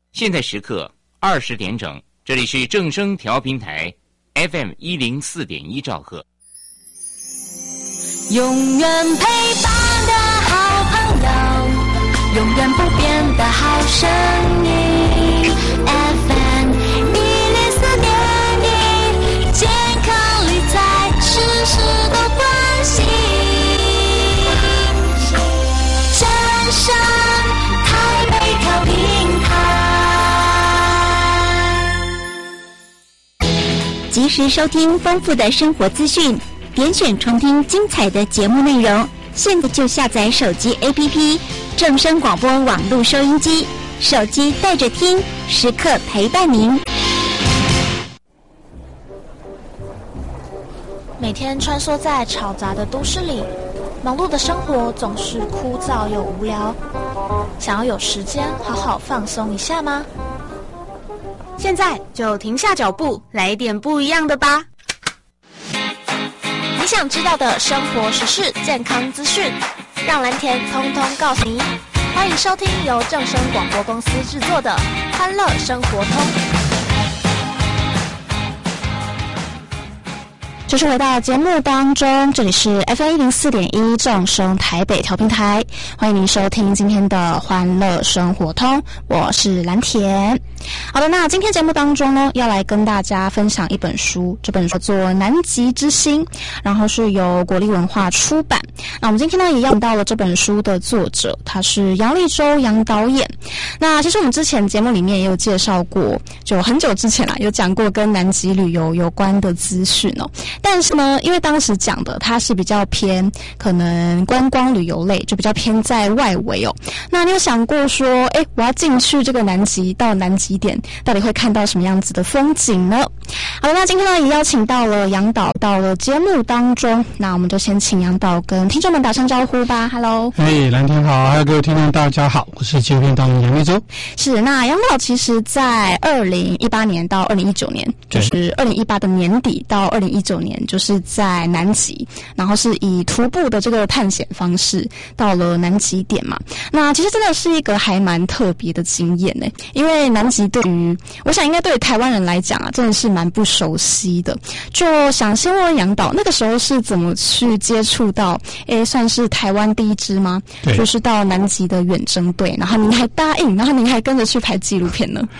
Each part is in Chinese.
现在时刻20点整，这里是正声调频台 FM104.1兆赫。 永远陪伴的好朋友，永远不变的好声音 FM104.1，健康理财事事都关心，正声台北调频台， 及时收听丰富的生活资讯，点选重听精彩的节目内容，现在就下载手机 APP 正声广播网络收音机，手机带着听，时刻陪伴您。 每天穿梭在嘈杂的都市里，忙碌的生活总是枯燥又无聊。想要有时间好好放松一下吗？ 现在就停下脚步，来一点不一样的吧。 你想知道的生活时事、健康资讯，让蓝田通通告诉你。欢迎收听由正声广播公司制作的《欢乐生活通》。继续回到节目当中，这里是 FM104.1 正声台北调频台，欢迎您收听今天的欢乐生活通，我是蓝田。好的，那今天节目当中呢，要来跟大家分享一本书，这本书叫做《南极之星》，然后是由国立文化出版。那我们今天呢，也邀请到了这本书的作者，他是杨立洲杨导演。那其实我们之前节目里面也有介绍过，就很久之前啦，有讲过跟南极旅游有关的资讯哦。但是呢，因为当时讲的它是比较偏可能观光旅游类，就比较偏在外围哦。那你有想过说，我要进去这个南极，到南极点到底会看到什么样子的风景呢？好了，那今天呢也邀请到了杨导到了节目当中，那我们就先请杨导跟听众们打声招呼吧。Hello， 蓝天好，还有各位听众大家好，我是纪录片导演杨立洲。 是，那杨导其实在2018年到2019年，就是2018的年底到2019年，就是在南极，然后是以徒步的这个探险方式到了南极点嘛。那其实真的是一个还蛮特别的经验呢，因为南极对于我想应该对于台湾人来讲啊，真的是蛮不熟悉的。就想先问杨导，那个时候是怎么去接触到算是台湾第一支吗？就是到南极的远征队，然后您还答应，然后您还跟着去拍纪录片呢。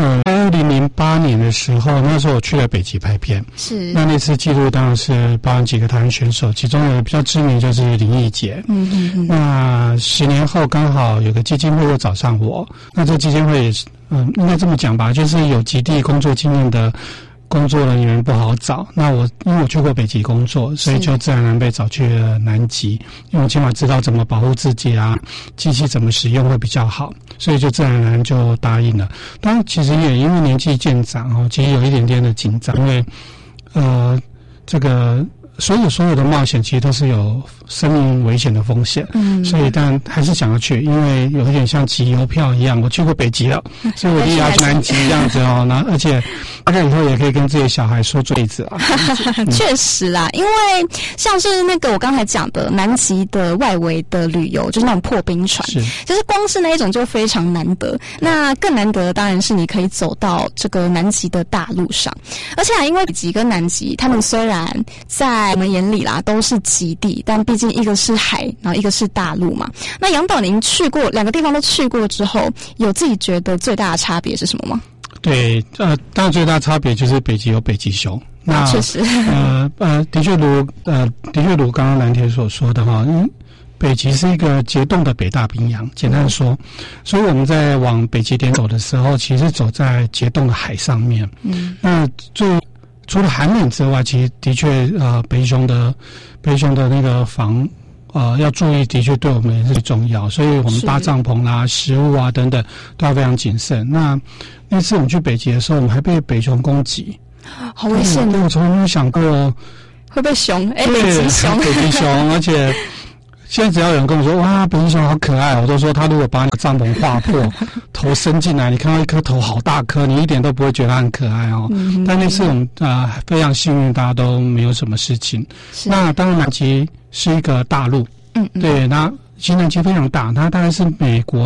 2008年的时候，那时候我去了北极拍片， 是那次记录当然是包含几个台湾选手，其中有比较知名就是林义杰。那10年后刚好有个基金会又找上我，那这基金会也是应该这么讲吧，就是有极地工作经验的工作人员不好找，那因为我去过北极工作，所以就自然而然被找去了南极，因为我起码知道怎么保护自己啊，机器怎么使用会比较好，所以就自然而然就答应了。当然其实也因为年纪渐长其实有一点点的紧张，因为这个所有的冒险其实都是有生命危险的风险，所以但还是想要去，因为有一点像集邮票一样，我去过北极了，所以我一定要去南极这样子然后而且大概以后也可以跟自己的小孩说这辈子啊。 确实啦，因为像是那个我刚才讲的南极的外围的旅游，就是那种破冰船，就是光是那一种就非常难得。那更难得的当然是你可以走到这个南极的大陆上，而且因为北极跟南极，他们虽然在我们眼里啦都是极地，但毕竟一个是海，然后一个是大陆嘛。那杨导您去过两个地方都去过之后，有自己觉得最大的差别是什么吗？ 对，当然最大的差别就是北极有北极熊。那确实， 的确如刚刚蓝田所说的哈，北极是一个结冻的北大冰洋，简单说，所以我们在往北极点走的时候，其实走在结冻的海上面。那除了寒冷之外，其实的确北极熊的那个要注意，的确对我们也是重要，所以我们搭帐篷啦、食物啊等等都要非常谨慎。那次我们去北极的时候，我们还被北熊攻击， 好危险！ 我从来没有想过会被熊，北极熊， 而且现在只要有人跟我说哇，北极熊好可爱，我都说他如果把你的帐篷划破，头伸进来，你看到一颗头好大颗，你一点都不会觉得它很可爱哦。但那次我们非常幸运，大家都没有什么事情。那当然南极是一个大陆，对，那其实南极非常大，它大概是美国的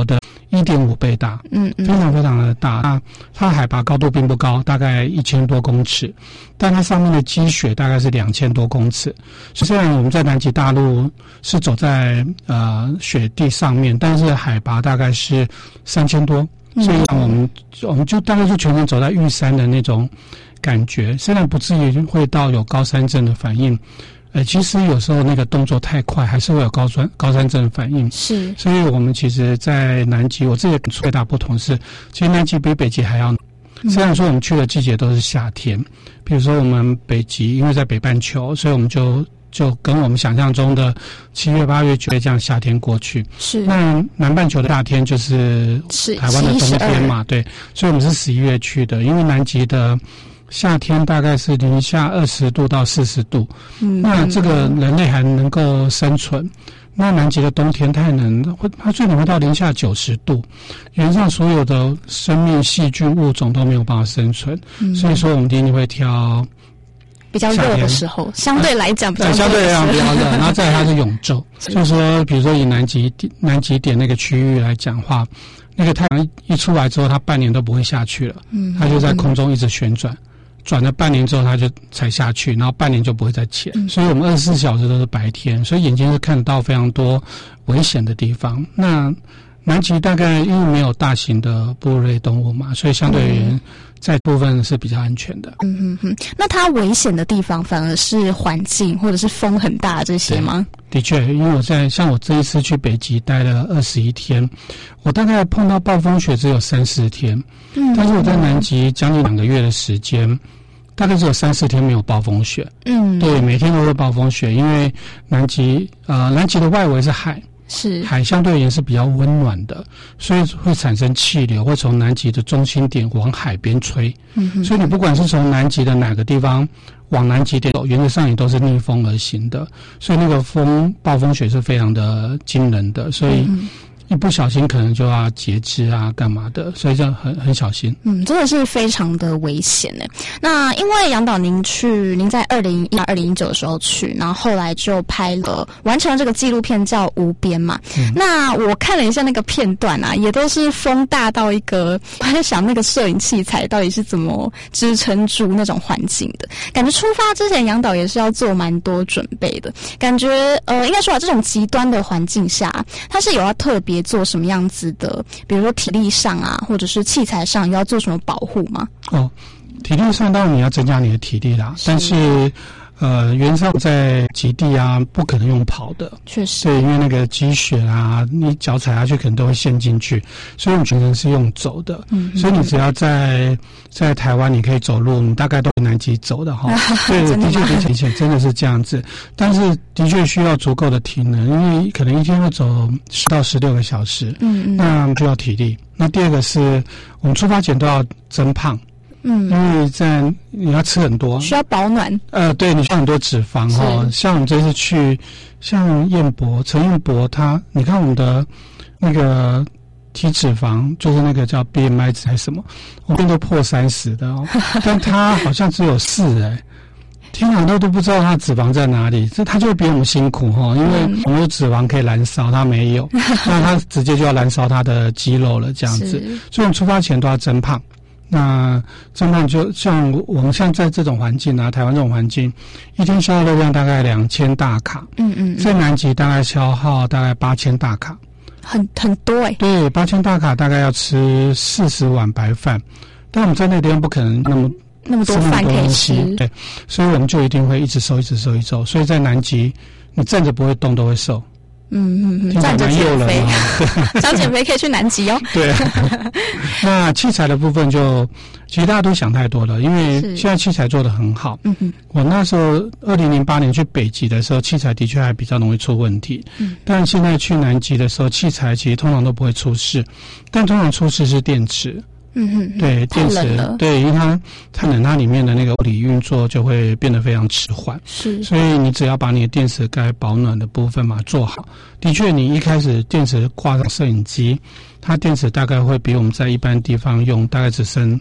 1.5倍大，非常非常的大。那它海拔高度并不高，大概1000多公尺，但它上面的积雪大概是2000多公尺。虽然我们在南极大陆是走在雪地上面，但是海拔大概是3000多，所以我们就大概就全程走在玉山的那种感觉，虽然不至于会到有高山症的反应。其实有时候那个动作太快，还是会有高山症反应。 是， 所以我们其实，在南极，我自己最大不同是，其实南极比北极还要。虽然说我们去的季节都是夏天，比如说我们北极，因为在北半球，所以我们就跟我们想象中的7月、8月、9月这样夏天过去。 是。 那南半球的夏天就是台湾的冬天嘛，对，所以我们是11月去的，因为南极的夏天大概是零下20度到40度，那这个人类还能够生存。那南极的冬天太冷，它最冷会到零下90度，原上所有的生命、细菌、物种都没有办法生存。所以说，我们一定会挑比较热的时候，相对来讲比较热， 相对来讲比较热。然后再来它是永昼，就是说，比如说以南极点那个区域来讲话，那个太阳一出来之后，它半年都不会下去了，它就在空中一直旋转。转了半年之后，它就才下去，然后半年就不会再起来。所以我们24小时都是白天，所以眼睛是看得到非常多危险的地方。那南极大概因为没有大型的哺乳类动物嘛，所以相对而言，在部分是比较安全的。 那它危险的地方反而是环境或者是风很大这些吗？ 的确，因为像我这一次去北极待了21天，我大概碰到暴风雪只有3-4天，但是我在南极将近2个月的时间。大概只有3-4天没有暴风雪，对，每天都是暴风雪，因为南极的外围是海，海相对而言是比较温暖的，所以会产生气流，会从南极的中心点往海边吹，所以你不管是从南极的哪个地方往南极点走，原则上也都是逆风而行的，所以那个暴风雪是非常的惊人的，所以一不小心可能就要截肢啊，干嘛的，所以就很小心。 真的是非常的危险呢。那因为杨导您在2010、2019的时候去，然后后来就完成了这个纪录片叫《无边》嘛。那我看了一下那个片段啊，也都是风大到一个，我在想那个摄影器材到底是怎么支撑住那种环境的。感觉出发之前杨导也是要做蛮多准备的。感觉应该说这种极端的环境下，它是有要特别做什么样子的，比如说体力上啊，或者是器材上要做什么保护吗？ 体力上当然你要增加你的体力啦，但是原上在极地啊，不可能用跑的， 确实， 对，因为那个积雪啊，你脚踩下去可能都会陷进去，所以我们全程是用走的。所以你只要在台湾，你可以走路，你大概都南极走的哈。对，的确真的是这样子，但是的确需要足够的体能，因为可能一天会走10到16个小时，那就要体力。那第二个是我们出发前都要增胖。因为你要吃很多， 需要保暖。 对，你需要很多脂肪哈。像我们这次去，像陈彦博你看我们的那个体脂肪，就是那个叫 BMI 值还是什么，我们都破30的哦，但他好像只有4天哪，都不知道他脂肪在哪里，他就会比我们辛苦哈，因为我们有脂肪可以燃烧，他没有，那他直接就要燃烧他的肌肉了，这样子。所以我们出发前都要增胖。那增胖就像我们现在在这种环境啊，台湾这种环境，一天消耗热量大概2000大卡，在南极大概消耗大概8000大卡， 很多对，8000大卡大概要吃40碗白饭，但我们在那个地方不可能那么多饭可以吃， 对，所以我们就一定会一直瘦，所以在南极你站着不会动都会瘦。 站着减肥，想减肥可以去南极哦。 对，那器材的部分其实大家都想太多了，因为现在器材做得很好。我那时候2008年去北极的时候，器材的确还比较容易出问题。但现在去南极的时候，器材其实通常都不会出事，但通常出事是电池。对，电池，对，因为它太冷，它里面的那个物理运作就会变得非常迟缓。所以你只要把你的电池该保暖的部分嘛做好。的确，你一开始电池挂上摄影机，它电池大概会比我们在一般地方用大概只剩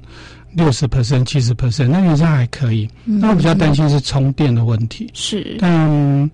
60%、70%，那原则上还可以。那我比较担心是充电的问题。但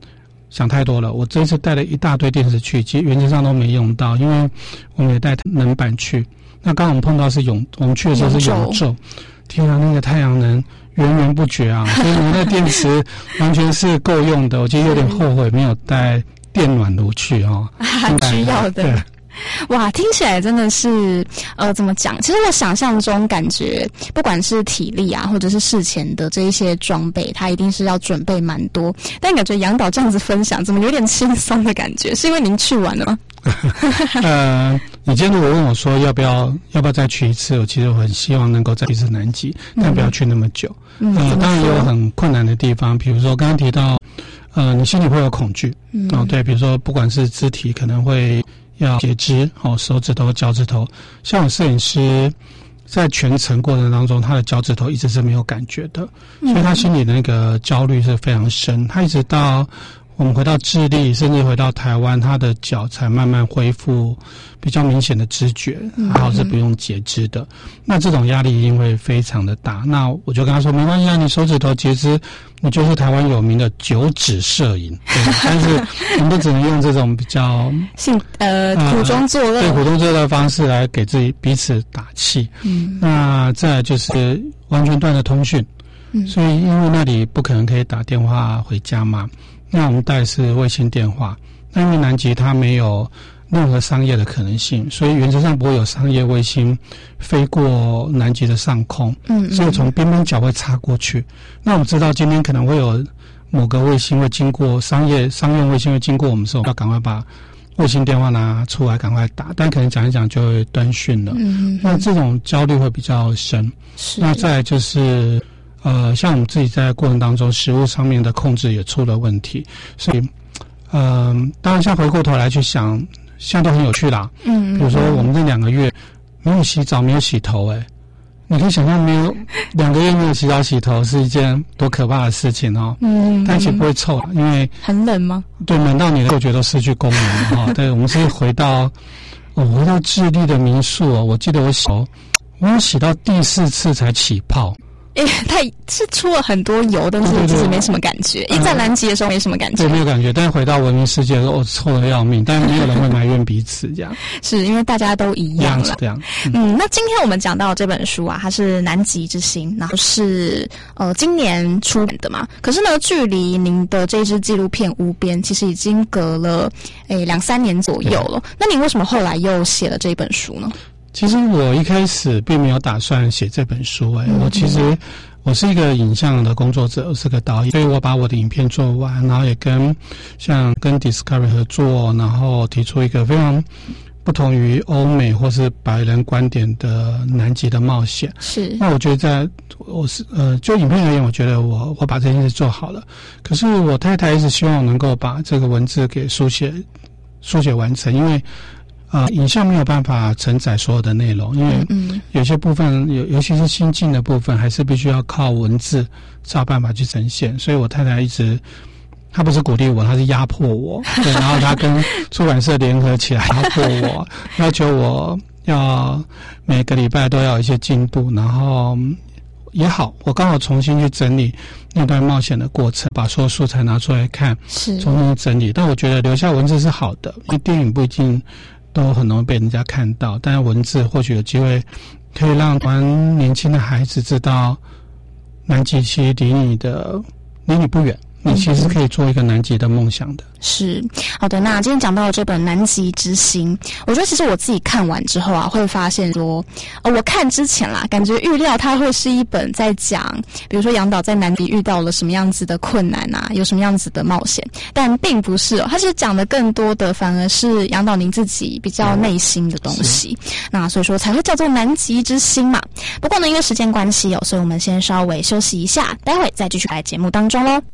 想太多了。我这次带了一大堆电池去，其实原则上都没用到，因为我们也带能板去。那刚刚我们碰到是我们去的时候是永昼，天啊，那个太阳能源源不绝啊，所以我的电池完全是够用的。我其实有点后悔没有带电暖炉去哦， 很需要的。 对。 哇，听起来真的是怎么讲？其实我想象中感觉，不管是体力啊，或者是事前的这一些装备，它一定是要准备蛮多。但感觉杨导这样子分享，怎么有点轻松的感觉？是因为您去完了吗？ 你今天如果问我说要不要再去一次，我其实我很希望能够再一次南极，但不要去那么久。当然也有很困难的地方，比如说刚刚提到，你心里会有恐惧，对，比如说不管是肢体可能会要截肢，手指头、脚趾头，像我摄影师在全程过程当中，他的脚趾头一直是没有感觉的，所以他心里的那个焦虑是非常深，他一直到我们回到智利，甚至回到台湾，他的脚才慢慢恢复比较明显的知觉，还好是不用截肢的。那这种压力一定会非常的大。那我就跟他说，没关系啊，你手指头截肢，你就是台湾有名的9指摄影。对，但是我们都只能用这种比较苦中作乐， 对，苦中作乐的方式来给自己彼此打气。那再来就是完全断了通讯，所以因为那里不可能可以打电话回家嘛。那我们带的是卫星电话，那因为南极它没有任何商业的可能性，所以原则上不会有商业卫星飞过南极的上空，所以从边边角会插过去。那我们知道今天可能会有某个卫星会经过商用卫星会经过我们的时候，要赶快把卫星电话拿出来赶快打，但可能讲一讲就会断讯了。那这种焦虑会比较深。那再来就是像我们自己在过程当中，食物上面的控制也出了问题，所以，当然，像回过头来去想，现在都很有趣啦。比如说我们这2个月没有洗澡，没有洗头，你可以想象没有2个月没有洗澡洗头是一件多可怕的事情哦。但其实不会臭，因为很冷吗？ 对，冷到你的嗅觉都失去功能了哈。对，我们是回到智利的民宿哦，我记得我洗到第4次才起泡。 它是出了很多油，但是其实没什么感觉。一在南极的时候没什么感觉， 对，没有感觉。但是回到文明世界的时候，臭得要命，但是没有人会埋怨彼此这样。是因为大家都一样了。 这样。 那今天我们讲到这本书啊，它是《南极之星》，然后是今年出版的嘛。可是呢，距离您的这支纪录片《无边》其实已经隔了2-3年左右了。那您为什么后来又写了这本书呢？ 其实我一开始并没有打算写这本书，我是一个影像的工作者，我是个导演，所以我把我的影片做完，然后也跟 Discovery 合作，然后提出一个非常不同于欧美或是白人观点的南极的冒险。是，那我觉得就影片而言，我觉得我把这件事做好了。可是我太太一直希望我能够把这个文字给书写完成，因为影像没有办法承载所有的内容，因为有些部分尤其是心境的部分，还是必须要靠文字才有办法去呈现。所以我太太她不是鼓励我，她是压迫我，对，然后她跟出版社联合起来压迫我，要求我要每个礼拜都要有一些进度，然后也好，我刚好重新去整理那段冒险的过程，把所有素材拿出来看，重新整理。但我觉得留下文字是好的，因为电影不一定都很容易被人家看到，但是文字或许有机会可以让年轻的孩子知道，南极其实离你不远，你其实可以做一个南极的梦想的。 是，好的。那今天讲到的这本《南极之星》，我觉得其实我自己看完之后啊，会发现说，我看之前啦，感觉预料它会是一本在讲，比如说杨导在南极遇到了什么样子的困难啊，有什么样子的冒险，但并不是它其实讲的更多的反而是杨导您自己比较内心的东西。那所以说才会叫做《南极之星》嘛。不过呢，因为时间关系所以我们先稍微休息一下，待会再继续来节目当中咯。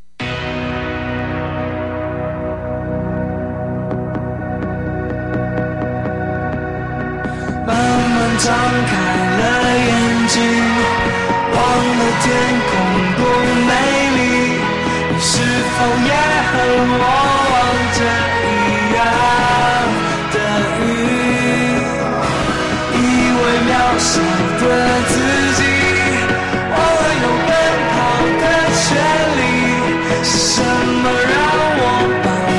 慢慢张开了眼睛，忘了天空多美丽，你是否也和我望着一样的云，以为渺小的自己，忘了有奔跑的权利，是什么让我保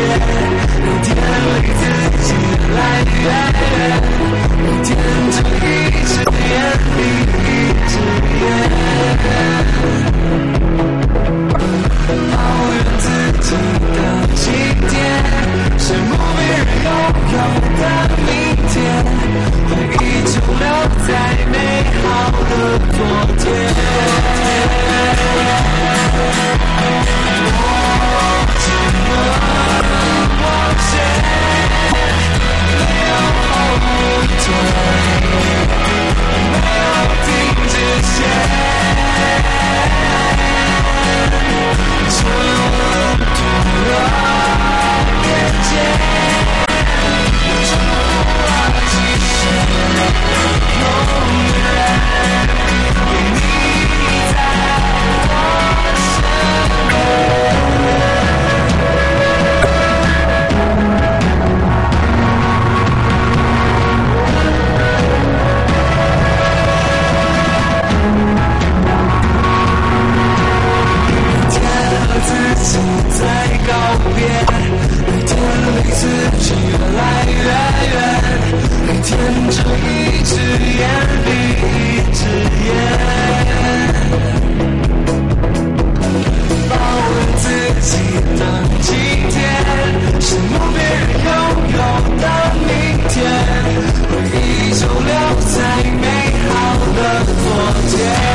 每天离自己越来越远，每天就一直眼闭一只眼，抱怨自己的今天，羡慕别人拥有的明天，回忆就留在美好的昨天。我只能往前，没有后退，没有停止线，就突然眼前，冲破极限，永远给你在我身边。自己在告别，每天离自己越来越远，每天睁一只眼闭一只眼，抱怨自己的今天，羡慕别人拥有的明天，回忆就留在美好的昨天。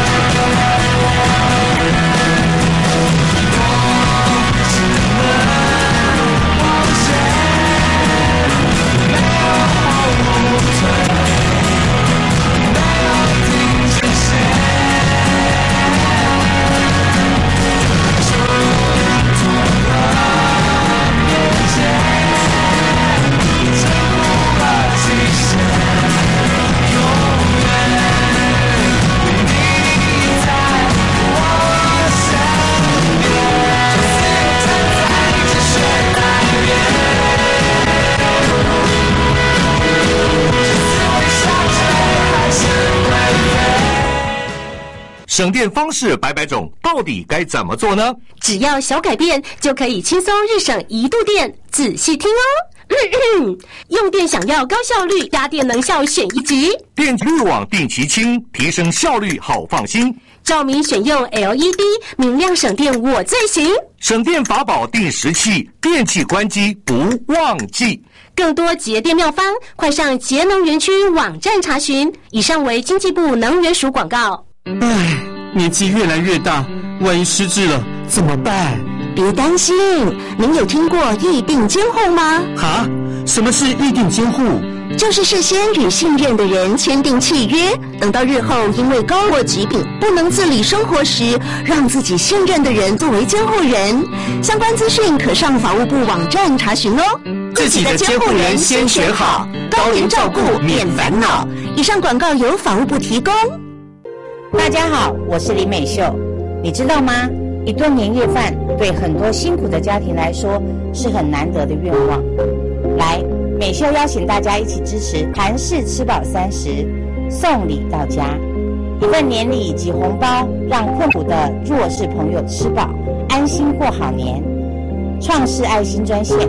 省电方式百百种，到底该怎么做呢？ 只要小改变，就可以轻松日省1度电。仔细听哦。用电想要高效率，家电能效选一级。 电滤网定期清，提升效率好放心。 照明选用 LED， 明亮省电我最行。 省电法宝定时器，电器关机不忘记。 更多节电妙方，快上节能园区网站查询。以上为经济部能源署广告。 唉，年纪越来越大，万一失智了怎么办？ 别担心，您有听过预定监护吗？ 哈？什么是预定监护？ 就是事先与信任的人签订契约，等到日后因为高或疾病不能自理生活时，让自己信任的人作为监护人。相关资讯可上法务部网站查询哦。 自己的监护人先选好，高龄照顾免烦恼。 以上广告由法务部提供。 大家好，我是林美秀。你知道吗？一顿年夜饭对很多辛苦的家庭来说是很难得的愿望。来，美秀邀请大家一起支持韩式吃饱30，送礼到家，一份年礼以及红包，让困苦的弱势朋友吃饱，安心过好年。创世爱心专线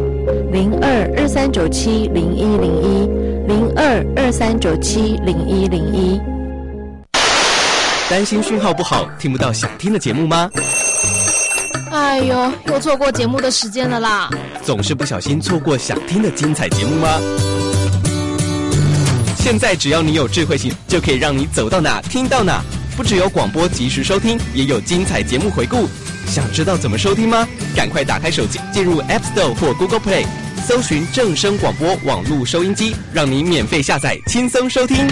0223970101，0223970101。 担心讯号不好，听不到想听的节目吗？ 哎呦，又错过节目的时间了啦！ 总是不小心错过想听的精彩节目吗？现在只要你有智慧型，就可以让你走到哪听到哪。不只有广播及时收听，也有精彩节目回顾。想知道怎么收听吗？赶快打开手机，进入 App Store 或 Google Play， 搜寻正声广播网络收音机，让你免费下载，轻松收听。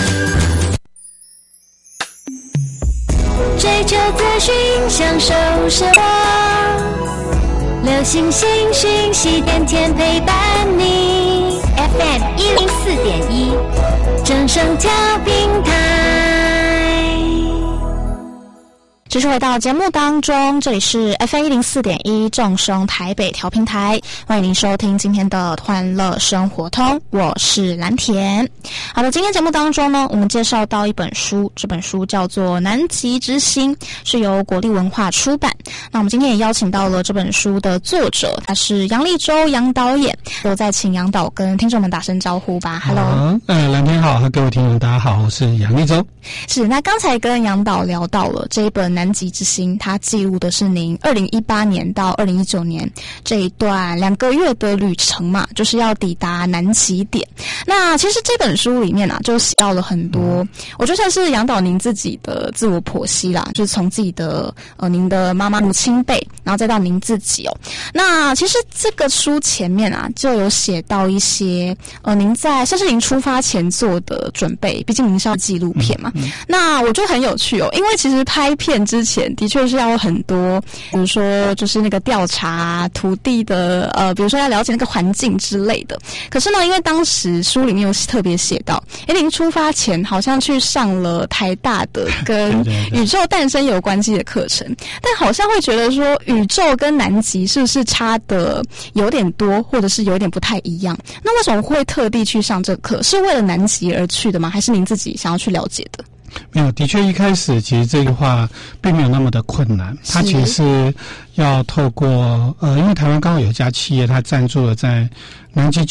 追求资讯，享受生活，流行新讯息，天天陪伴你。FM 104.1，正声调频台。 继续回到节目当中，这里是 FM104.1 正声台北调频台，欢迎您收听今天的欢乐生活通，我是蓝田。好的，今天节目当中呢，我们介绍到一本书，这本书叫做《南极之星》，是由国立文化出版。那我们今天也邀请到了这本书的作者，他是杨立洲杨导演，我再请杨导跟听众们打声招呼吧。Hello， 蓝天好，各位听众大家好，我是杨立洲。 是，那刚才跟杨导聊到了这一本《南极之星》，它记录的是您2018年到2019年这一段2个月的旅程嘛，就是要抵达南极点。那其实这本书里面啊，就写到了很多，我觉得算是杨导您自己的自我剖析啦，就是从自己的您的妈妈母亲辈，然后再到您自己哦。那其实这个书前面啊，就有写到一些您在甚至您出发前做的准备，毕竟您是要纪录片嘛。那我觉得很有趣哦，因为其实拍片之前的确是要很多，比如说就是那个调查土地的比如说要了解那个环境之类的。可是呢，因为当时书里面有特别写到，您出发前好像去上了台大的跟宇宙诞生有关系的课程，但好像会觉得说宇宙跟南极是不是差的有点多，或者是有点不太一样？那为什么会特地去上这个课？是为了南极而去的吗？还是您自己想要去了解的？ 没有，的确一开始其实这个话并没有那么的困难，它其实是要透过因为台湾刚好有一家企业，它赞助了在南纬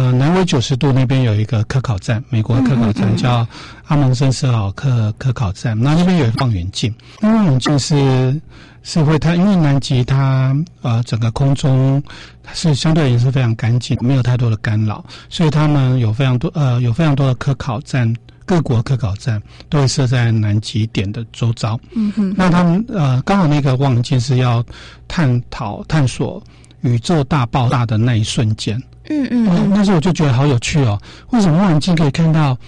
90度那边有一个科考站，美国的科考站叫阿蒙森斯劳科考站，那边有望远镜，那望远镜是会它因为南极它整个空中它是相对也是非常干净，没有太多的干扰，所以他们有非常多的科考站。各国科考站都会设在南极点的周遭。那他们刚好那个望远镜是要探索宇宙大爆炸的那一瞬间。那时候我就觉得好有趣哦，为什么望远镜可以看到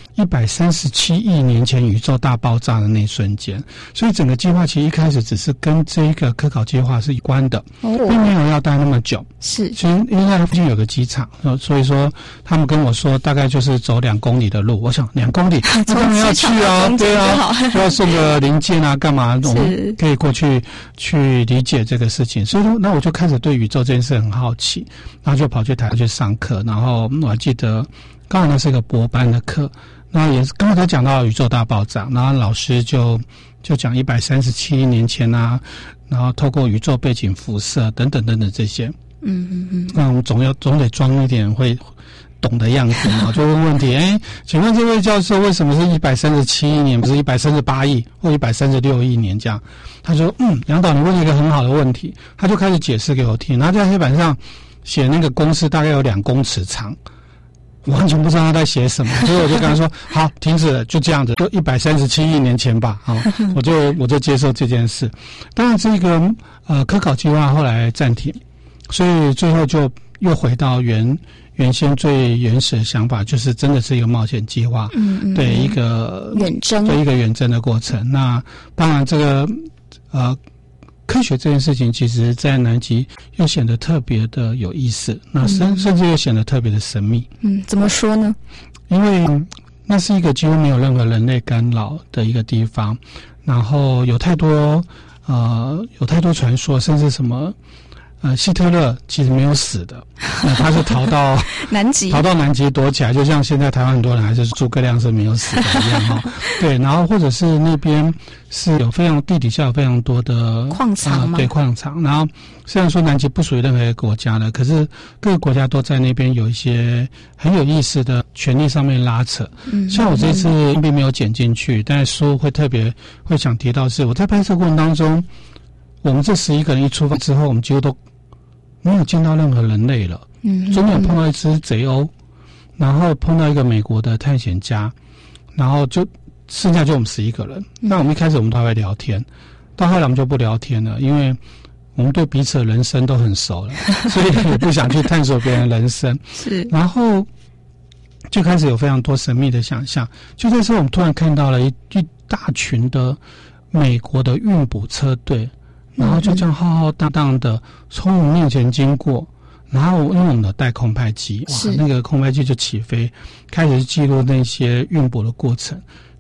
137亿年前宇宙大爆炸的那一瞬间？所以整个计划其实一开始只是跟这一个科考计划是有关的，并没有要待那么久。是，其实因为那附近有个机场，所以说他们跟我说大概就是走2公里的路。我想2公里，那当然要去啊，对啊，就要送个零件啊，干嘛？我们可以过去理解这个事情。所以说，那我就开始对宇宙这件事很好奇，然后就跑去台湾去上课，然后我还记得刚好那是一个博班的课，那也是刚好他讲到宇宙大爆炸，然后老师就讲137亿年前啊，然后透过宇宙背景辐射等等这些，那我们总得装一点会懂的样子嘛，就问问题，请问这位教授为什么是137亿年，不是138亿或136亿年这样？他说，杨导，你问了一个很好的问题，他就开始解释给我听，然后在黑板上写那个公式大概有2公尺长，我完全不知道他在写什么，所以我就跟他说好，停止了，就这样子，就137亿年前吧，我就接受这件事。当然这个科考计划后来暂停，所以最后就又回到原先最原始的想法，就是真的是一个冒险计划，对一个远征的过程。那当然这个科学这件事情，其实在南极又显得特别的有意思，那甚至又显得特别的神秘。 怎么说呢？ 因为那是一个几乎没有任何人类干扰的一个地方，然后有太多传说，甚至什么希特勒其实没有死的，他是逃到南极躲起来，就像现在台湾很多人还是诸葛亮是没有死的一样哈。对，然后或者是那边是有地底下有非常多的矿场对，矿场。然后虽然说南极不属于任何一个国家的，可是各个国家都在那边有一些很有意思的权利上面拉扯。像我这次并没有剪进去，但是书会特别会想提到是我在拍摄过程当中，我们这11个人一出发之后，我们几乎都没有见到任何人类了，中间有碰到一只贼鸥，然后碰到一个美国的探险家，然后就剩下就我们11个人。那我们一开始我们都还会聊天，到后来我们就不聊天了，因为我们对彼此的人生都很熟了，所以也不想去探索别人的人生。是，然后就开始有非常多神秘的想象。就在这时候，我们突然看到了一大群的美国的运补车队。然后就这样浩浩荡荡的从我们面前经过，然后因为我们有带空拍机，哇，那个空拍机就起飞，开始记录那些运补的过程。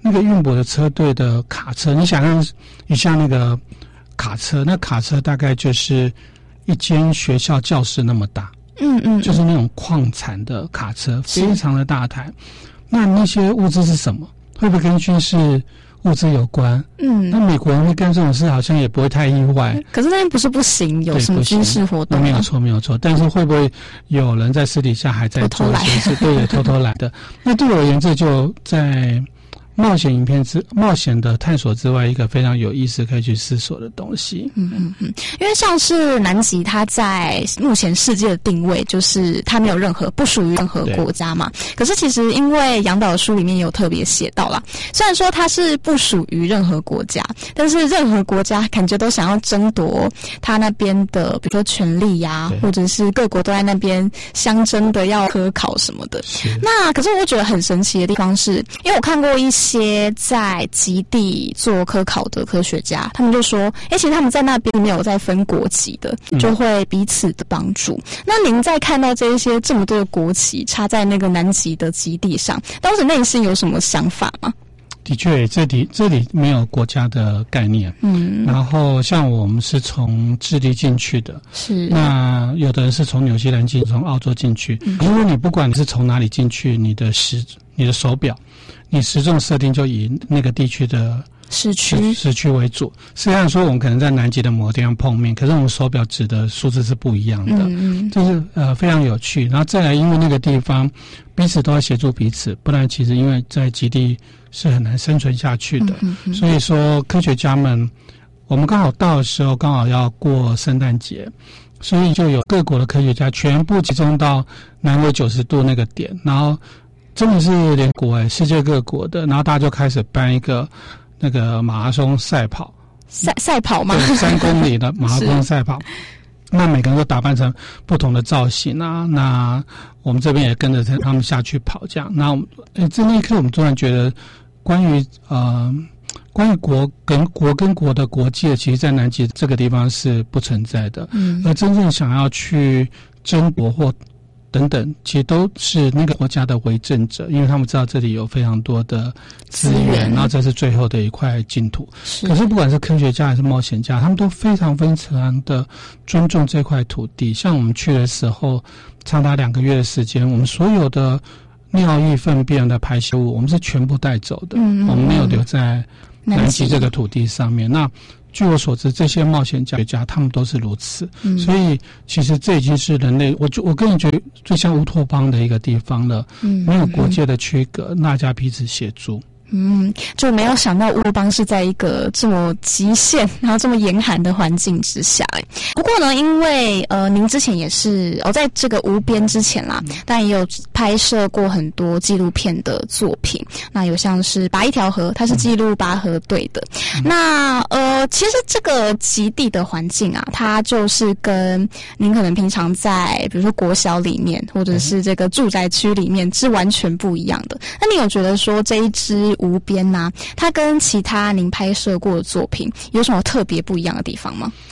那个运驳的车队的卡车，你想象一下那个卡车，那卡车大概就是一间学校教室那么大，就是那种矿产的卡车，非常的大台。那些物资是什么？会不会跟军事物资有关？那美国人会干这种事，好像也不会太意外。 可是那边不是不行，有什么军事活动？ 没有错。但是会不会有人在私底下还在做一些事？对，偷偷来的。那对我而言，这就在冒险的探索之外，一个非常有意思可以去思索的东西。 因为像是南极，它在目前世界的定位就是它没有不属于任何国家嘛。可是其实因为杨导的书里面也有特别写到啦，虽然说它是不属于任何国家，但是任何国家感觉都想要争夺它那边的，比如说权利呀，或者是各国都在那边相争的要科考什么的。那可是我觉得很神奇的地方是，因为我看过一些在极地做科考的科学家，他们就说其实他们在那边没有在分国籍的，就会彼此的帮助。那您在看到这么多的国旗插在那个南极的基地上，当时内心有什么想法吗？ 的确，这里没有国家的概念。然后像我们是从智利进去的，是那有的人是从纽西兰进，从澳洲进去。如果你不管你是从哪里进去，你的手表，你时钟设定就以那个地区的市区为主。虽然说我们可能在南极的某个地方碰面，可是我们手表指的数字是不一样的，这是非常有趣。然后再来，因为那个地方彼此都要协助彼此，不然其实因为在极地是很难生存下去的。所以说科学家们，我们刚好到的时候刚好要过圣诞节，所以就有各国的科学家全部集中到南纬90度那个点，然后真的是连国世界各国的，然后大家就开始办一个那个马拉松赛跑， 赛跑吗 ？3公里的马拉松赛跑。那每个人都打扮成不同的造型啊，那我们这边也跟着他们下去跑这样。那在那一刻我们突然觉得关于国跟国的国界，其实在南极这个地方是不存在的。而真正想要去争夺或等等，其实都是那个国家的为政者，因为他们知道这里有非常多的资源，然后这是最后的一块净土。可是不管是科学家还是冒险家，他们都非常非常的尊重这块土地。像我们去的时候，长达2个月的时间，我们所有的尿液、粪便的排泄物，我们是全部带走的，我们没有留在南极这个土地上面。那据我所知，这些冒险家他们都是如此，所以其实这已经是人类，我个人觉得最像乌托邦的一个地方了，没有国界的区隔，大家彼此协助。 就没有想到乌托邦是在一个这么极限，然后这么严寒的环境之下。不过呢，因为您之前也是在这个无边之前啦，但也有拍摄过很多纪录片的作品。那有像是拔一条河，它是记录拔河队的。那其实这个极地的环境啊，它就是跟您可能平常在比如说国小里面或者是这个住宅区里面是完全不一样的。那你有觉得说这一支无边啊，它跟其他您拍摄过的作品有什么特别不一样的地方吗？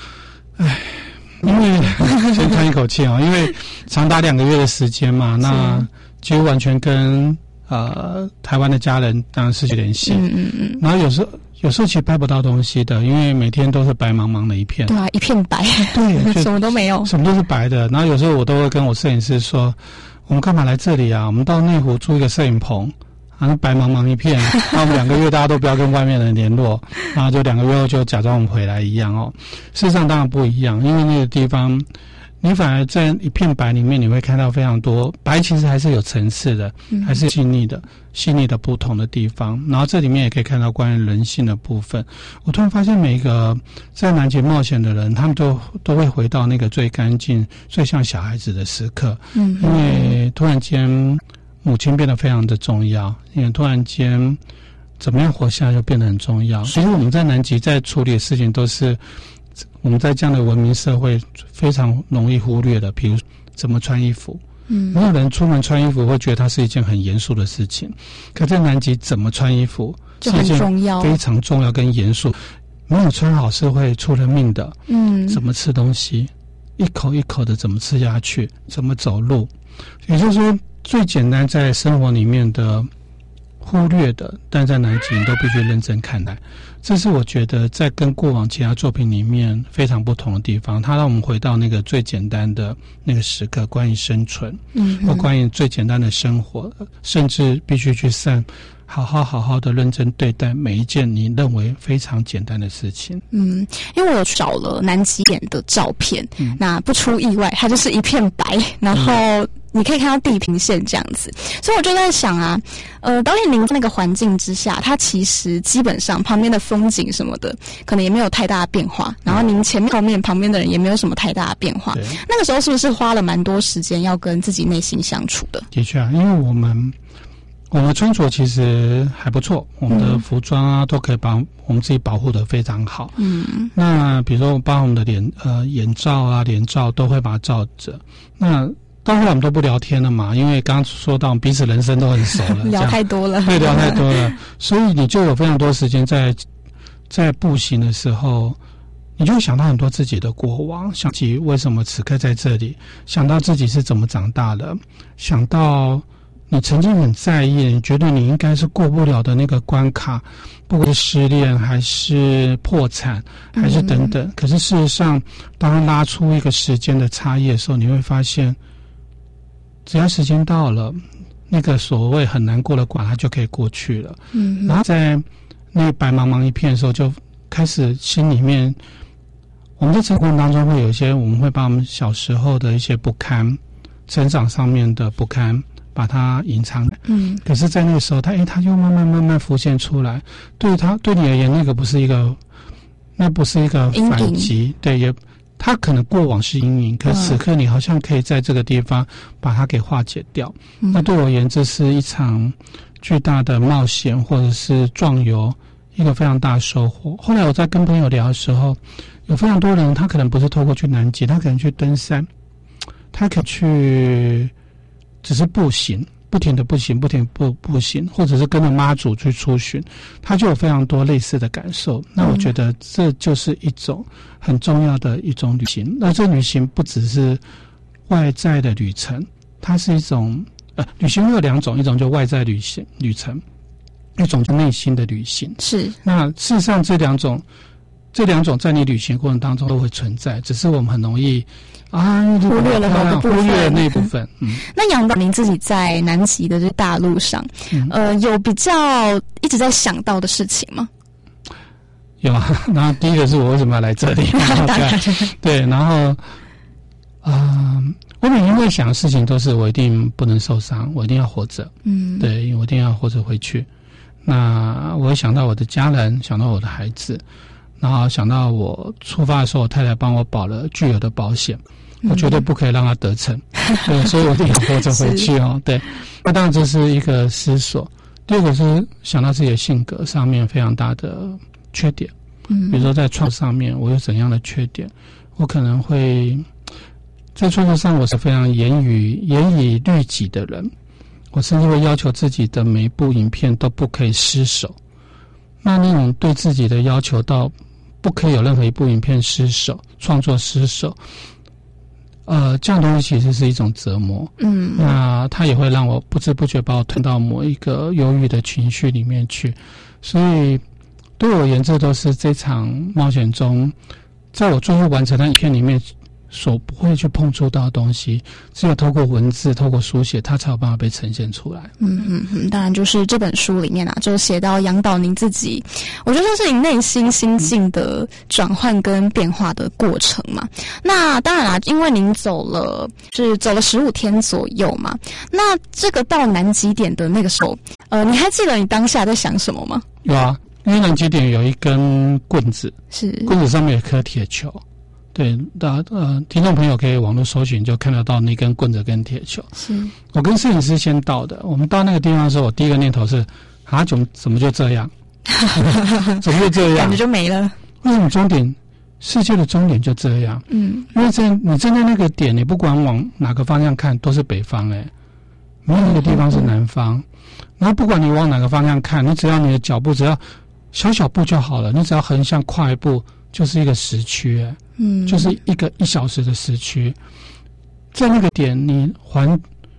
因为先叹一口气因为长达2个月的时间嘛，那几乎完全跟台湾的家人当然失去联系。然后有时候其实拍不到东西的，因为每天都是白茫茫的一片。对啊，一片白， 对， 什么都没有， 什么都是白的。然后有时候我都会跟我摄影师说，我们干嘛来这里啊？我们到内湖租一个摄影棚。白茫茫一片，那我们2个月大家都不要跟外面人联络，然后就2个月后就假装我们回来一样事实上当然不一样，因为那个地方你反而在一片白里面，你会看到非常多白，其实还是有层次的，还是细腻的不同的地方。然后这里面也可以看到关于人性的部分。我突然发现每一个在南极冒险的人，他们都会回到那个最干净、最像小孩子的时刻。因为突然间母亲变得非常的重要，因为突然间怎么样活下来就变得很重要。其实我们在南极在处理的事情都是我们在这样的文明社会非常容易忽略的，比如怎么穿衣服。没有人出门穿衣服会觉得它是一件很严肃的事情，可在南极怎么穿衣服就很重要， 非常重要跟严肃。没有穿好是会出人命的。怎么吃东西，一口一口的怎么吃下去，怎么走路，也就是说最简单在生活里面的忽略的，但在南极你都必须认真看待。这是我觉得在跟过往其他作品里面非常不同的地方。它让我们回到那个最简单的那个时刻，关于生存，或关于最简单的生活，甚至必须去好好的认真对待每一件你认为非常简单的事情。 因为我有找了南极点的照片，那不出意外，它就是一片白，然后你可以看到地平线这样子。所以我就在想啊，导演您在那个环境之下，它其实基本上旁边的风景什么的，可能也没有太大的变化。然后您前面后面旁边的人也没有什么太大的变化。那个时候是不是花了蛮多时间要跟自己内心相处的？ 的确啊，因为我们穿着其实还不错，我们的服装啊都可以把我们自己保护得非常好。那比如说把我们的眼罩啊、脸罩都会把它罩着。那到后来我们都不聊天了嘛，因为刚刚说到彼此人生都很熟了， 聊太多了， 对，聊太多了，所以你就有非常多时间在步行的时候，你就会想到很多自己的过往，想起为什么此刻在这里，想到自己是怎么长大的，想到你曾经很在意，你觉得你应该是过不了的那个关卡，不管是失恋还是破产还是等等。可是事实上，当拉出一个时间的差异的时候，你会发现，只要时间到了，那个所谓很难过的关它就可以过去了。然后在那白茫茫一片的时候，就开始心里面，我们在成长当中会有一些，我们会把我们小时候的一些不堪，成长上面的不堪，把它隐藏。可是在那个时候，它就慢慢浮现出来。对你而言，那不是一个反击，对，它可能过往是阴影，可此刻你好像可以在这个地方把它给化解掉。那对我而言，这是一场巨大的冒险，或者是壮游，一个非常大的收获。后来我在跟朋友聊的时候，有非常多人，他可能不是透过去南极，他可能去登山，他可以去只是步行，不停的步行，或者是跟着妈祖去出巡，他就有非常多类似的感受。那我觉得这就是一种很重要的一种旅行。那这旅行不只是外在的旅程，它是一种旅行有两种，一种就外在旅程，一种就内心的旅行。 是。那事实上这两种在你旅行过程当中都会存在，只是我们很容易忽略了某个部分， 忽略那部分。 那杨导，您自己在南极的这大陆上，有比较一直在想到的事情吗？ 有啊，然后第一个是我为什么要来这里？对，然后我每天会想的事情都是我一定不能受伤，我一定要活着。对，因为我一定要活着回去。那我会想到我的家人，想到我的孩子。然后想到我出发的时候，我太太帮我保了巨额的保险，我绝对不可以让她得逞，对，所以我一定要活着回去哦。对，那当然这是一个思索。第二个是想到自己的性格上面非常大的缺点，比如说在创作上面我有怎样的缺点，我可能会在创作上我是非常严以律己的人，我甚至会要求自己的每一部影片都不可以失手。那种对自己的要求到不可以有任何一部影片失手，创作失手，这样东西其实是一种折磨。那它也会让我不知不觉把我推到某一个忧郁的情绪里面去。所以对我而言，这都是这场冒险中，在我最后完成的影片里面所不会去碰触到的东西，只有透过文字、透过书写，它才有办法被呈现出来。 当然就是这本书里面就写到杨导您自己，我觉得这是您内心心境的转换跟变化的过程嘛。那当然啦，因为您走了15天左右嘛，那这个到南极点的那个时候，你还记得你当下在想什么吗？ 有啊，因为南极点有一根棍子，棍子上面有颗铁球。对，听众朋友可以网络搜寻，就看得到那根棍子跟铁球。 是我跟摄影师先到的，我们到那个地方的时候，我第一个念头是怎么就这样？怎么就这样？ 感觉就没了。 为什么世界的终点就这样？因为你站在那个点，你不管往哪个方向看都是北方，没有那个地方是南方。然后不管你往哪个方向看，你只要你的脚步只要小步就好了，你只要横向跨一步就是一个时区，就是一个1小时的时区。在那个点，你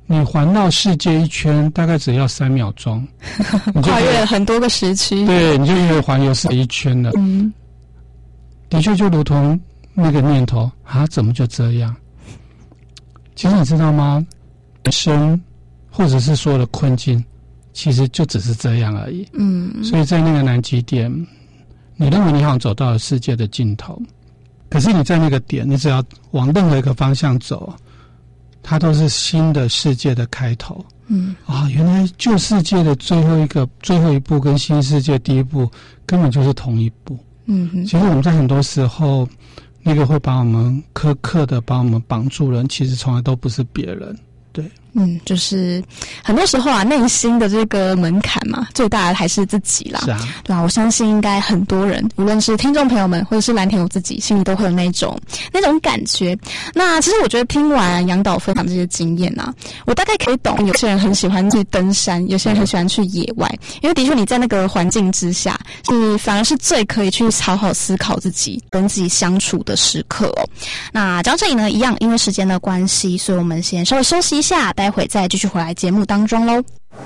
你环绕世界一圈大概只要3秒钟， 跨越了很多个时区， 对，你就可以环游世界一圈了。的确就如同那个念头啊，怎么就这样？其实你知道吗？人生或者是所有的困境，其实就只是这样而已。所以在那个南极点，你认为你好像走到了世界的尽头，可是你在那个点，你只要往任何一个方向走，它都是新的世界的开头。原来旧世界的最后一步跟新世界第一步根本就是同一步。其实我们在很多时候，那个会把我们苛刻的把我们绑住人，其实从来都不是别人。对， 就是很多时候啊，内心的这个门槛嘛，最大的还是自己啦。是啊，对啊，我相信应该很多人，无论是听众朋友们，或者是蓝田我自己，心里都会有那种感觉。那其实我觉得听完杨导分享这些经验啊，我大概可以懂，有些人很喜欢去登山，有些人很喜欢去野外，因为的确你在那个环境之下，反而是最可以去好好思考自己跟自己相处的时刻哦。那讲到这里呢，一样因为时间的关系，所以我们先稍微休息一下，待会再继续回来节目当中咯。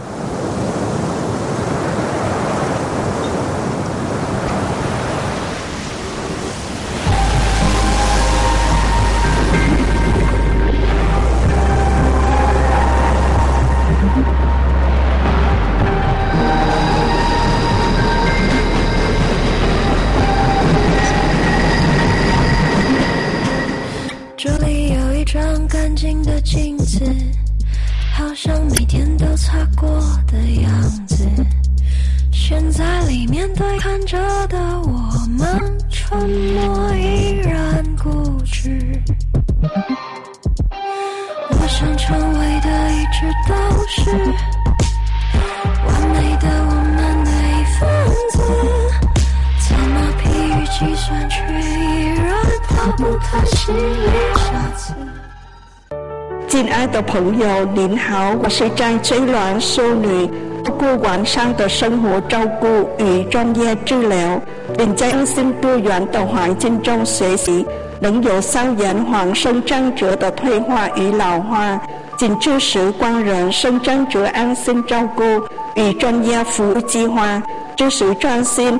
这里有一张干净的镜子，好像每天都擦过的样子。现在里面对看着的我们，沉默依然固执。我想成为的一直都是完美的我们的一份子，怎么疲于计算，却依然逃不开心里瑕疵。 亲爱的朋友您好，我是张翠鸾淑女，透过晚上的生活照顾与专业治疗，并在安心多元的环境中学习，能有效延缓生长者的退化与老化，仅支持光人生长者安心照顾与专业服务计划，支持专线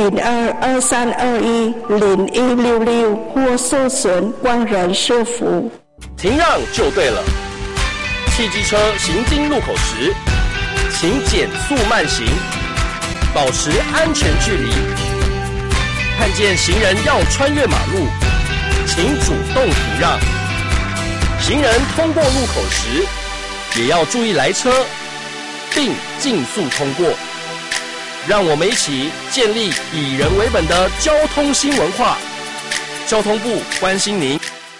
0223210166或搜寻光人社服。 停让就对了，汽机车行经路口时，请减速慢行，保持安全距离。看见行人要穿越马路，请主动停让。行人通过路口时，也要注意来车，并尽速通过。让我们一起建立以人为本的交通新文化。交通部关心您。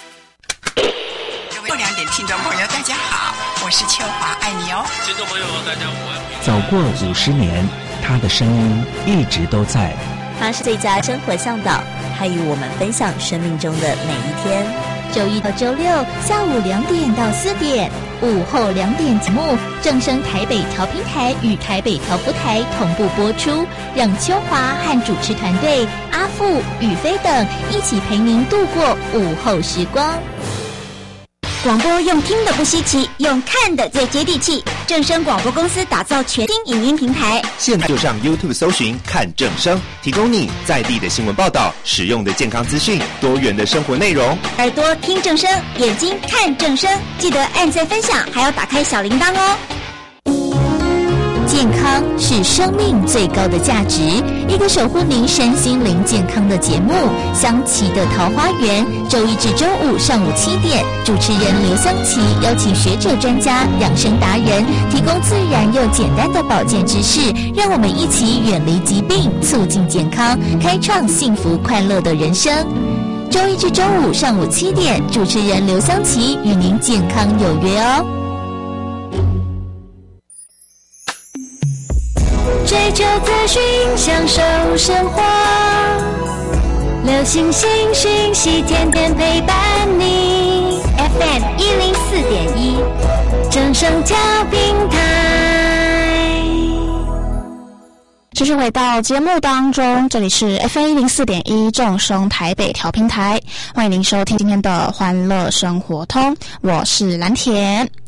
各位2点听众朋友，大家好，我是秋华，爱你哦。 听众朋友，大家午安。 走过50年，他的声音一直都在。 他是最佳生活向导，他与我们分享生命中的每一天。周一到周六下午2点到4点，午后2点节目正声台北调频台与台北调福台同步播出，让秋华和主持团队阿富、宇飞等一起陪您度过午后时光。 广播用听的不稀奇，用看的最接地气。正声广播公司打造全新影音平台， 现在就上 YouTube 搜寻看正声，提供你在地的新闻报道、实用的健康资讯、多元的生活内容。 耳朵听正声，眼睛看正声，记得按赞分享，还要打开小铃铛哦。健康是生命最高的价值，一个守护您身心灵健康的节目《香琪的桃花源》，周一至周五上午7点，主持人刘香琪邀请学者专家、养生达人，提供自然又简单的保健知识，让我们一起远离疾病，促进健康，开创幸福快乐的人生。周一至周五上午7点，主持人刘香琪与您健康有约哦。 追求资讯，享受生活，流行新讯息，天天陪伴你。FM 104.1，正声调频台。 继续回到节目当中，这里是 FM 104.1正声台北调频台，欢迎您收听今天的欢乐生活通，我是蓝田。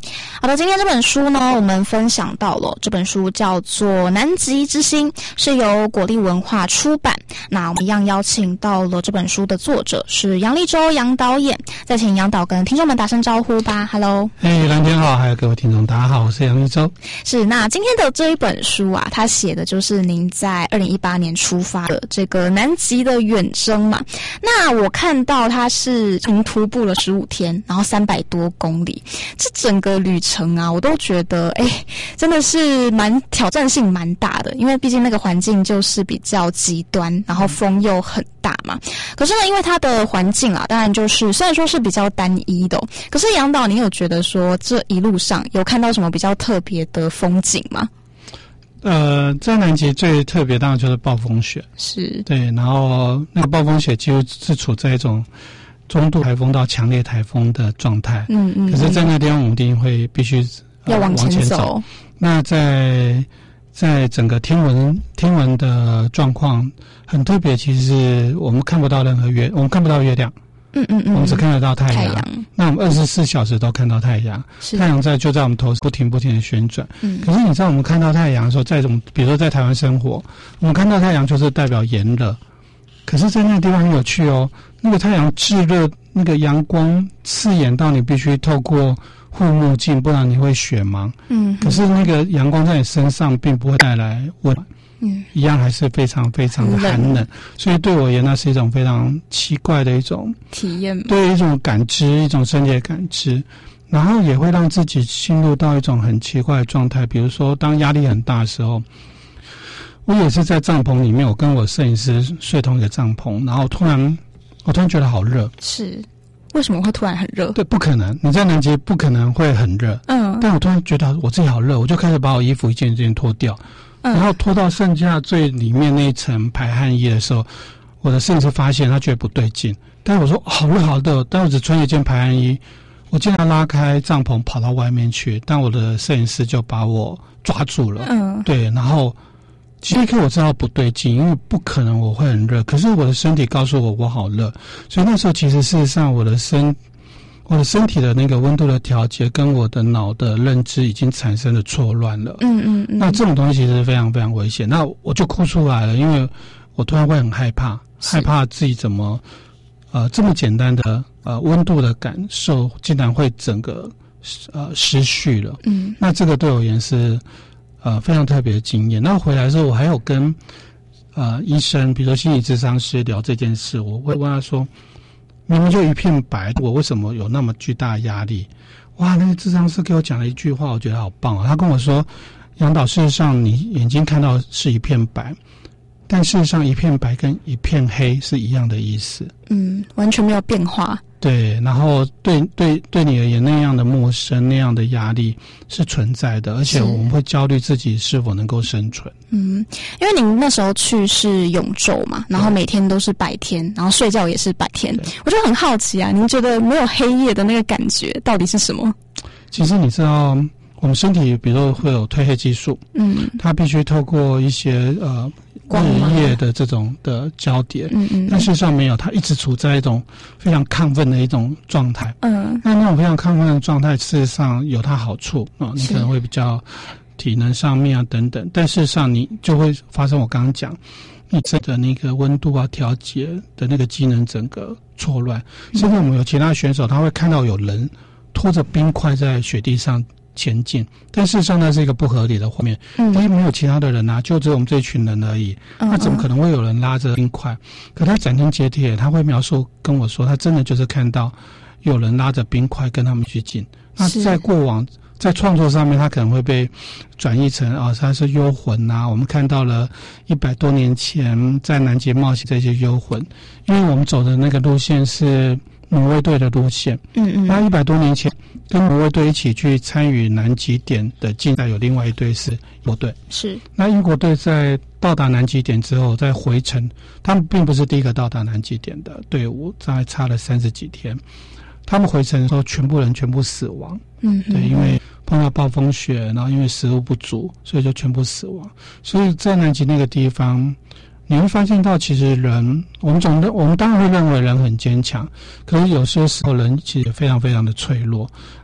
好的，今天这本书呢，我们分享到了这本书叫做《南极之星》，是由果粒文化出版。那我们一样邀请到了这本书的作者是杨立洲杨导演，再请杨导跟听众们打声招呼吧。Hello， 蓝天好，还有各位听众，大家好，我是杨立洲。 是，那今天的这一本书啊，它写的就是您在2018年出发的这个南极的远征嘛。那我看到它是您徒步了15天，然后300多公里，这整个旅程啊，我都觉得真的是挑战性蛮大的，因为毕竟那个环境就是比较极端，然后风又很大嘛。可是呢，因为它的环境啊，当然就是虽然说是比较单一的可是杨导，你有觉得说这一路上有看到什么比较特别的风景吗？ 在南极最特别当然就是暴风雪， 是对，然后那个暴风雪几乎是处在一种中度台风到强烈台风的状态，可是在那地方我们一定会必须要往前走。 那在整个天文的状况很特别，其实我们看不到我们看不到月亮，我们只看得到太阳。那我们24小时都看到太阳，太阳就在我们头不停的旋转。可是你知道我们看到太阳的时候，比如说在台湾生活，我们看到太阳就是代表炎热。可是在那个地方很有趣哦，那个太阳炙热，那个阳光刺眼到你必须透过护目镜，不然你会血盲。可是那个阳光在你身上并不会带来温暖，一样还是非常非常的寒冷。所以对我而言，那是一种非常奇怪的一种体验， 对一种感知，一种身体的感知。然后也会让自己进入到一种很奇怪的状态，比如说当压力很大的时候。我也是在帐篷里面，我跟我摄影师睡同一个帐篷，然后我突然觉得好热。 是，为什么会突然很热？ 对，不可能，你在南极不可能会很热。但我突然觉得我自己好热，我就开始把我衣服一件一件脱掉，然后脱到剩下最里面那一层排汗衣的时候，我的摄影师发现他觉得不对劲，但是我说好热好热，但我只穿一件排汗衣，我竟然拉开帐篷跑到外面去，但我的摄影师就把我抓住了。对，然后。这一刻我知道不对劲，因为不可能我会很热，可是我的身体告诉我好热，所以那时候其实事实上我的身体的那个温度的调节跟我的脑的认知已经产生了错乱了。那这种东西其实非常非常危险。那我就哭出来了，因为我突然会很害怕自己怎么这么简单的温度的感受竟然会整个失去了。那这个对我而言是非常特别的经验。那回来的时候，我还有跟医生，比如说心理咨商师聊这件事，我会问他说：“明明就一片白，我为什么有那么巨大的压力？”哇，那个咨商师给我讲了一句话，我觉得好棒啊！他跟我说：“杨导，事实上你眼睛看到是一片白，但事实上一片白跟一片黑是一样的意思。” 完全没有变化。 对，然后对你而言，那样的陌生、那样的压力是存在的，而且我们会焦虑自己是否能够生存。 因为您那时候去是永昼嘛，然后每天都是白天，然后睡觉也是白天，我就很好奇啊，您觉得没有黑夜的那个感觉到底是什么？ 其实你知道，我们身体比如说会有褪黑激素，它必须透过一些日夜的这种的交叠，但事实上没有，它一直处在一种非常亢奋的一种状态。那种非常亢奋的状态，事实上有它好处你可能会比较体能上面啊等等，但事实上你就会发生我刚刚讲，你这的那个温度啊调节的那个机能整个错乱，甚至我们有其他选手他会看到有人拖着冰块在雪地上前进，但事实上那是一个不合理的画面，因为没有其他的人啊，就只有我们这一群人而已，那怎么可能会有人拉着冰块？可他斩钉截铁，他会描述跟我说，他真的就是看到有人拉着冰块跟他们去进。那在过往在创作上面，他可能会被转译成他是幽魂啊。我们看到了100多年前在南极冒险这些幽魂，因为我们走的那个路线是挪威队的路线。那100多年前跟挪威队一起去参与南极点的竞赛，有另外一队是英国队。 是。那英国队在到达南极点之后，在回程，他们并不是第一个到达南极点的队伍，大概差了30几天。他们回程的时候，全部死亡。对，因为碰到暴风雪，然后因为食物不足，所以就全部死亡。所以在南极那个地方，你会发现到其实人，我们当然会认为人很坚强，可是有些时候人其实也非常非常的脆弱。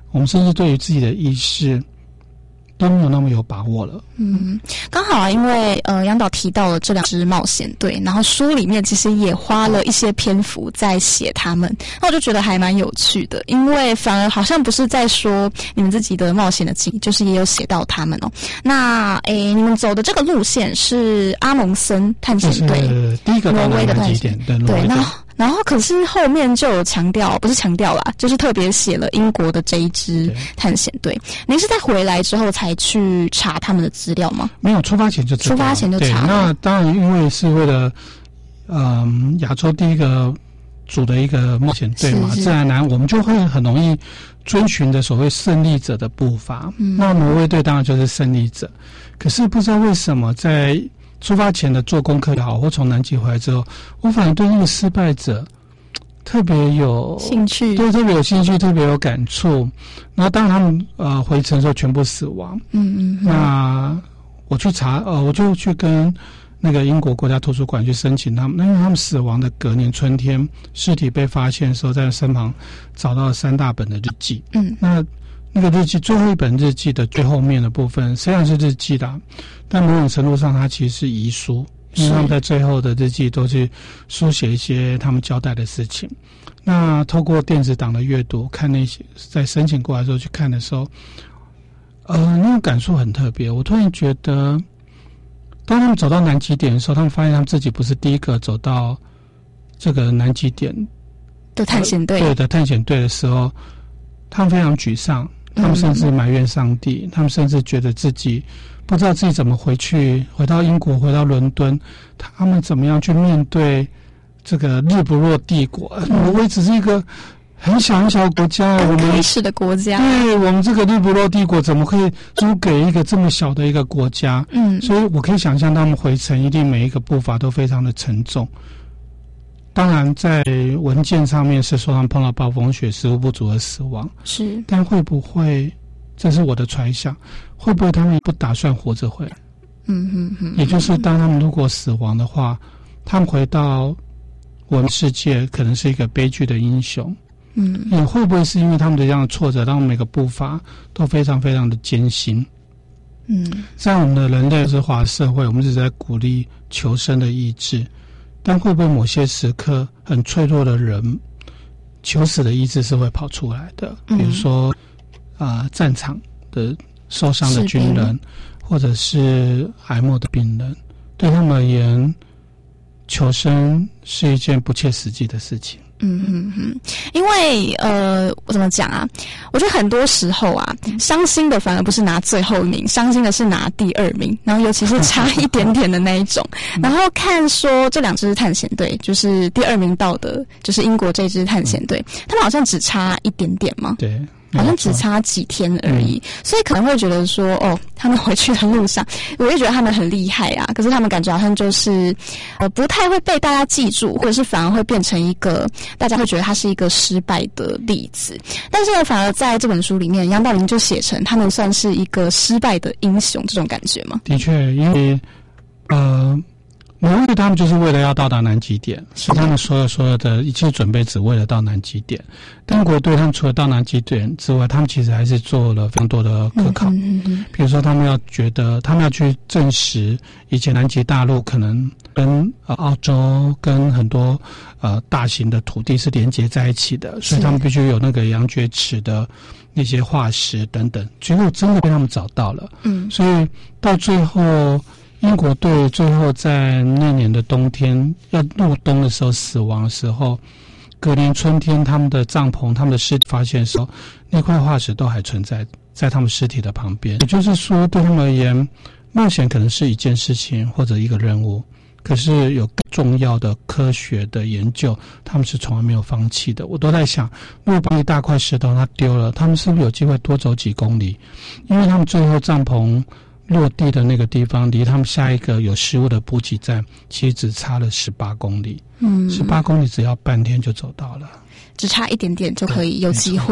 我们甚至对于自己的意识都没有那么有把握了。 刚好啊，因为杨导提到了这2支冒险队，然后书里面其实也花了一些篇幅在写他们，那我就觉得还蛮有趣的，因为反而好像不是在说你们自己的冒险的经历，就是也有写到他们哦。那你们走的这个路线是阿蒙森探险队， 就是第一个挪威的探险对， 然后可是后面就有强调，不是强调啦，就是特别写了英国的这一支探险队。您是在回来之后才去查他们的资料吗？ 没有，出发前就知道。 出发前就查了。 那当然，因为是为了亚洲第一个组的一个冒险队嘛，自然而然我们就会很容易遵循着所谓胜利者的步伐。那挪威队当然就是胜利者，可是不知道为什么在出发前的做功课也好，或从南极回来之后，我反而对那个失败者特别有兴趣， 对，特别有兴趣，特别有感触。然后当他们回程的时候全部死亡，那我去查，我就去跟那个英国国家图书馆去申请他们，因为他们死亡的隔年春天，尸体被发现的时候，在身旁找到了3大本的日记。那个日记最后一本日记的最后面的部分虽然是日记的，但某种程度上它其实是遗书，因为他们在最后的日记都去书写一些他们交代的事情。那透过电子档的阅读，看那些在申请过来的时候去看的时候，那种感受很特别。我突然觉得，当他们走到南极点的时候，他们发现他们自己不是第一个走到这个南极点的探险队， 对的探险队的时候，他们非常沮丧。他们甚至埋怨上帝，他们甚至觉得自己不知道自己怎么回到英国，回到伦敦，他们怎么样去面对这个日不落帝国。挪威只是一个很小很小的国家，我们开始的国家， 对，我们这个日不落帝国怎么可以租给一个这么小的一个国家？所以我可以想象他们回程一定每一个步伐都非常的沉重。当然在文件上面是说他们碰到暴风雪，食物不足而死亡， 是，但会不会，这是我的揣想，会不会他们不打算活着回来？也就是当他们如果死亡的话，他们回到我们世界可能是一个悲剧的英雄。也会不会是因为他们的这样的挫折，让我们每个步伐都非常非常的艰辛？在我们的人类之华社会，我们一直在鼓励求生的意志，但会不会某些时刻很脆弱的人，求死的意志是会跑出来的？比如说战场的受伤的军人，或者是癌末的病人，对他们而言，求生是一件不切实际的事情。 因为我怎么讲啊？我觉得很多时候啊，伤心的反而不是拿最后一名，伤心的是拿第2名，然后尤其是差一点点的那一种。然后看说这2支探险队，就是第2名到的，就是英国这支探险队，他们好像只差一点点嘛。 对。 好像只差几天而已，所以可能会觉得说，他们回去的路上，我也觉得他们很厉害啊。可是他们感觉好像就是不太会被大家记住，或者是反而会变成一个大家会觉得他是一个失败的例子。但是呢，反而在这本书里面，杨道林就写成他们算是一个失败的英雄，这种感觉吗？ 的确，因为挪威他们就是为了要到达南极点，是他们所有的一切准备，只为了到南极点。英国队他们除了到南极点之外，他们其实还是做了非常多的科考，比如说他们要去证实以前南极大陆可能跟澳洲跟很多大型的土地是连接在一起的，所以他们必须有那个羊角齿的那些化石等等，最后真的被他们找到了。所以到最后。英国队最后在那年的冬天要入冬的时候死亡的时候，隔年春天他们的帐篷、他们的尸体发现的时候，那块化石都还存在在他们尸体的旁边。也就是说，对他们而言，冒险可能是一件事情或者一个任务，可是有更重要的科学的研究，他们是从来没有放弃的。我都在想，如果把一大块石头它丢了，他们是不是有机会多走几公里？因为他们最后帐篷落地的那个地方离他们下一个有食物的补给站其实只差了18公里，18公里只要半天就走到了， 只差一点点就可以有机会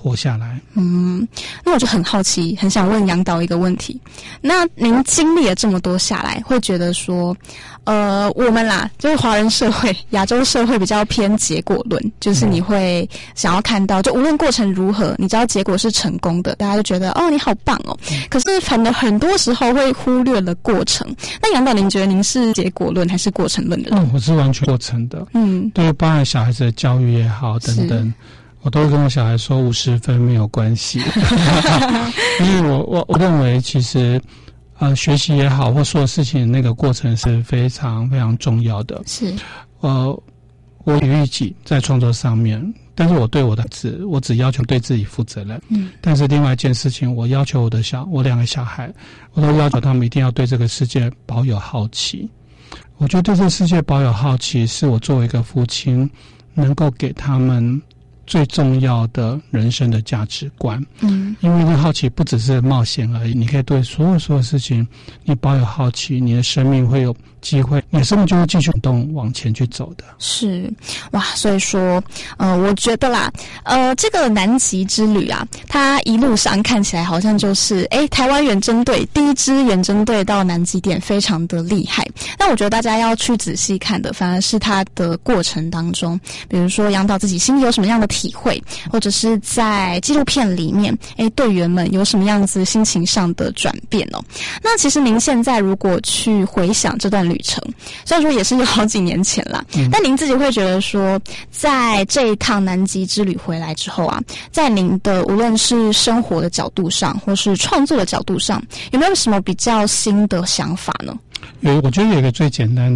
活下来。 那我就很好奇，很想问杨导一个问题。那您经历了这么多下来，会觉得说，我们啦，就是华人社会、亚洲社会比较偏结果论，就是你会想要看到，就无论过程如何，你知道结果是成功的，大家就觉得你好棒哦。可是反正很多时候会忽略了过程。那杨导，您觉得您是结果论还是过程论的人？ 我是完全过程的。对，包含小孩子的教育也好等等。我都会跟我小孩说50分没有关系，因为我认为其实学习也好或所有事情那个过程是非常非常重要的。 是我有预计在创作上面，但是我对我的我只要求对自己负责任。但是另外一件事情，我要求我2个小孩，我都要求他们一定要对这个世界保有好奇。我觉得对这个世界保有好奇，是我作为一个父亲能够给他们最重要的人生的价值观。因为那好奇不只是冒险而已，你可以对所有事情你保有好奇，你的生命会有机会，你的生命就会继续动往前去走的。 是哇，所以说我觉得啦，这个南极之旅啊，它一路上看起来好像就是台湾远征队第一支远征队到南极点非常的厉害。那我觉得大家要去仔细看的反而是它的过程当中，比如说杨导自己心里有什么样的体会，或者是在纪录片里面队员们有什么样子心情上的转变哦。那其实您现在如果去回想这段旅程，虽然说也是有好几年前啦，但您自己会觉得说，在这一趟南极之旅回来之后啊，在您的无论是生活的角度上或是创作的角度上，有没有什么比较新的想法呢？ 我觉得有一个最简单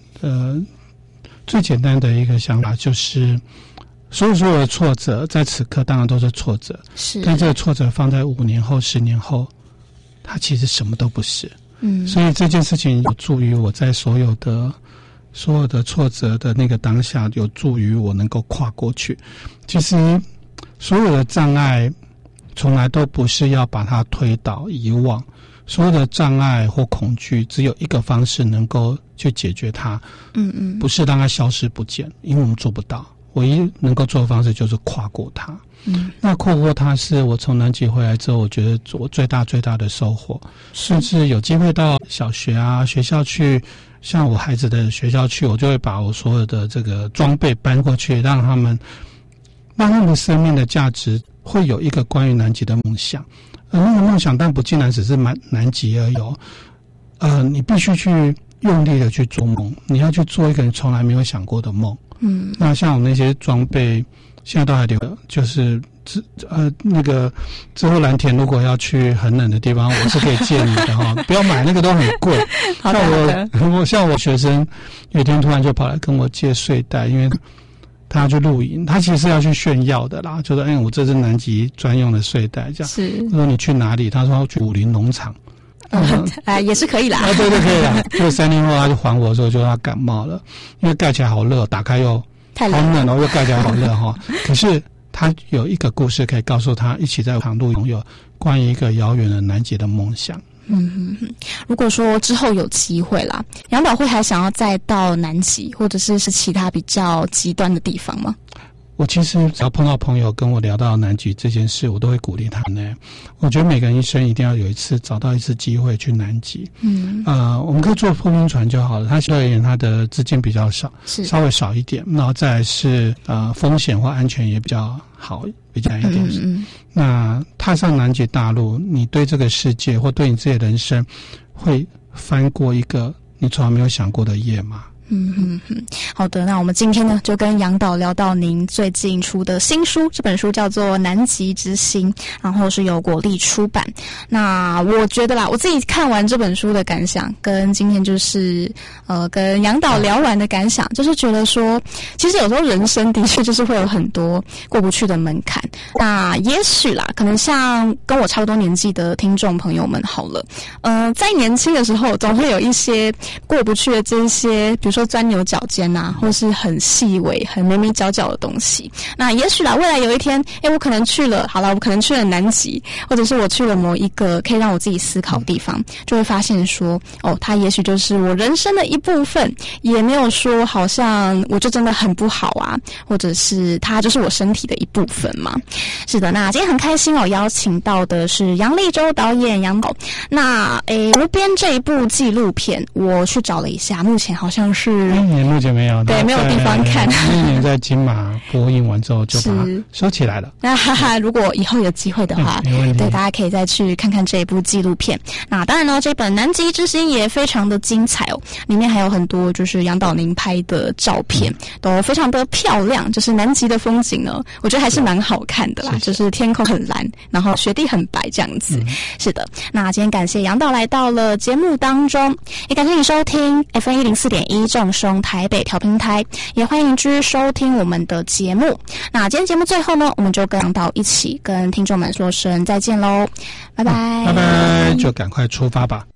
的一个想法，就是所有的挫折在此刻当然都是挫折，但这个挫折放在5年后10年后，它其实什么都不是。所以这件事情有助于我在所有的挫折的那个当下，有助于我能够跨过去。其实所有的障碍从来都不是要把它推倒遗忘，所有的障碍或恐惧只有一个方式能够去解决它，不是让它消失不见，因为我们做不到。唯一能够做的方式就是跨过它。那跨过它是我从南极回来之后，我觉得我最大的收获。甚至有机会到小学啊学校去，像我孩子的学校去，我就会把我所有的这个装备搬过去，让他们的生命的价值会有一个关于南极的梦想。那个梦想但不尽然只是南极而已。你必须去用力的去做梦，你要去做一个你从来没有想过的梦。那像我那些装备现在都还留，就是那个之后蓝田如果要去很冷的地方，我是可以借你的哈，不要买那个都很贵。像我学生有一天突然就跑来跟我借睡袋，因为他要去露营，他其实是要去炫耀的啦，就说我这是南极专用的睡袋这样。是，他说你去哪里？他说要去武林农场。 也是可以啦。 对，可以啦。就3年后他就还我的时候，就他感冒了，因为盖起来好热，打开又好冷哦，又盖起来好热哈。可是他有一个故事可以告诉他，一起在长路拥有关于一个遥远的南极的梦想。 如果说之后有机会啦，杨导会还想要再到南极，或者是其他比较极端的地方吗？ 我其实只要碰到朋友跟我聊到南极这件事，我都会鼓励他们。我觉得每个人一生一定要找到一次机会去南极。我们可以坐破冰船就好了，它相对而言它的资金比较少，稍微少一点，然后再来是风险或安全也比较好一点。那踏上南极大陆，你对这个世界或对你自己的人生会翻过一个你从来没有想过的页码。 好的，那我们今天呢就跟杨导聊到您最近出的新书，这本书叫做《南极之心》，然后是由国立出版。那我觉得啦，我自己看完这本书的感想，跟今天就是跟杨导聊完的感想，就是觉得说，其实有时候人生的确就是会有很多过不去的门槛。那也许啦，可能像跟我差不多年纪的听众朋友们好了，在年轻的时候总会有一些过不去的这些，比如如说钻牛角尖啊，或是很细微、很眉眉角角的东西。那也许啦，未来有一天，我可能去了，我可能去了南极，或者是我去了某一个可以让我自己思考的地方，就会发现说，它也许就是我人生的一部分，也没有说好像我就真的很不好啊，或者是它就是我身体的一部分嘛。是的，那今天很开心邀请到的是杨立洲导演杨导。那无边这一部纪录片，我去找了一下，目前好像是目前没有， 对，没有地方看。 今年在金马播映完之后就把它收起来了。 那如果以后有机会的话，对，大家可以再去看看这一部纪录片。那当然呢，这本《南极之星》也非常的精彩里面还有很多就是杨导您拍的照片，都非常的漂亮。就是南极的风景呢，我觉得还是蛮好看的啦，就是天空很蓝，然后雪地很白这样子。是的，那今天感谢杨导来到了节目当中，也感谢你收听 FM104.1 正声台北调频台，也欢迎继续收听我们的节目。那今天节目最后呢，我们就跟杨导一起跟听众们说声再见喽，拜拜， 拜拜，就赶快出发吧。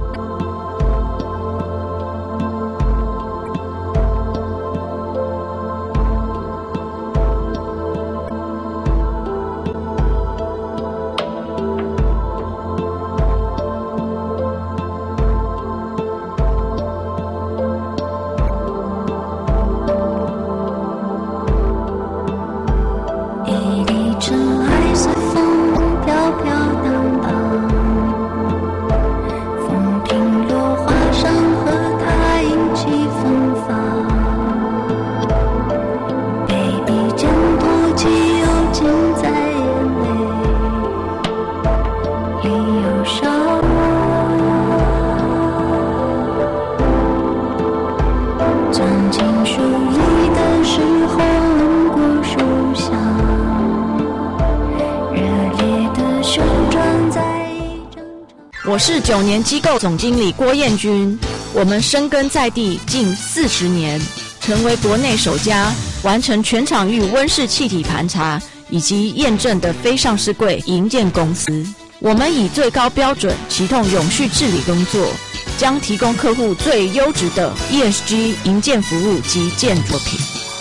我是9年机构总经理郭彦君，我们深耕在地近40年，成为国内首家完成全场域温室气体盘查以及验证的非上市柜营建公司。我们以最高标准启动永续治理工作，将提供客户最优质的 ESG 营建服务及建筑品。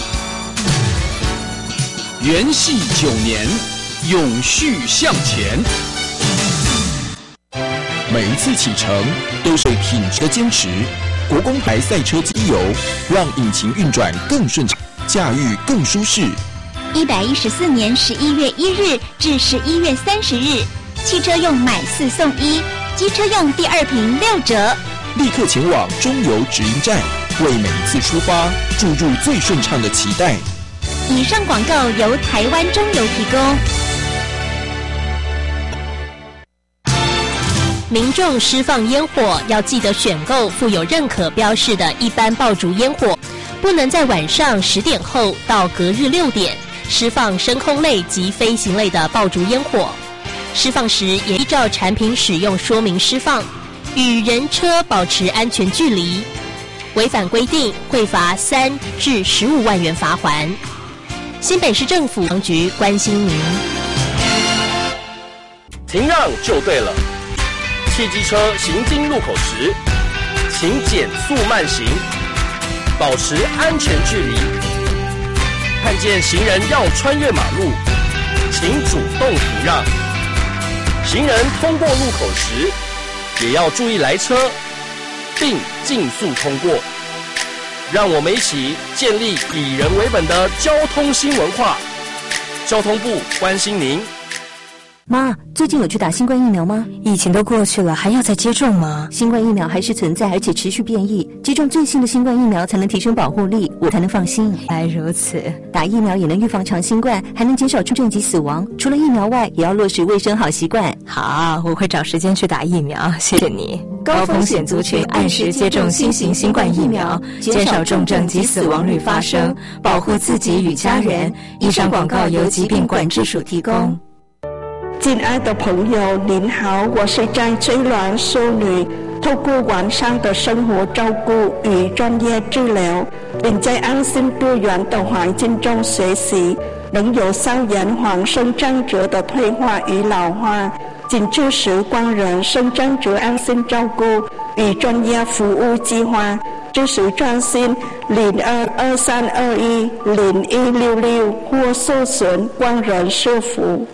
元系9年，永续向前。 每一次启程都是品质的坚持。国工牌赛车机油让引擎运转更顺畅，驾驭更舒适。 114年11月1日至11月30日，汽车用买4送1，机车用第2瓶6折。 立刻前往中油直营站，为每一次出发注入最顺畅的期待。 以上广告由台湾中油提供。 民众施放烟火要记得选购附有认可标示的一般爆竹烟火，不能在晚上10点后到隔日6点施放升空类及飞行类的爆竹烟火。施放时也依照产品使用说明施放，与人车保持安全距离。违反规定会罚3至15万元罚锾。新北市政府当局关心您。 停让就对了。汽机车行经路口时，请减速慢行，保持安全距离。看见行人要穿越马路，请主动停让。行人通过路口时，也要注意来车，并尽速通过。让我们一起建立以人为本的交通新文化。交通部关心您。 妈，最近有去打新冠疫苗吗？疫情都过去了，还要再接种吗？新冠疫苗还是存在，而且持续变异。接种最新的新冠疫苗才能提升保护力，我才能放心。原来如此，打疫苗也能预防长新冠，还能减少重症及死亡。除了疫苗外，也要落实卫生好习惯。好，我会找时间去打疫苗，谢谢你。高风险族群按时接种新型新冠疫苗，减少重症及死亡率发生，保护自己与家人。以上广告由疾病管制署提供。 亲爱的朋友，您好，我是张翠鸾淑女。透过完善的生活照顾与专业治疗，并在安心多元的环境中学习，能有效延缓生长者的退化与老化。紧致时光人生长者安心照顾与专业服务计划支持专线0223210166或搜寻光仁社福。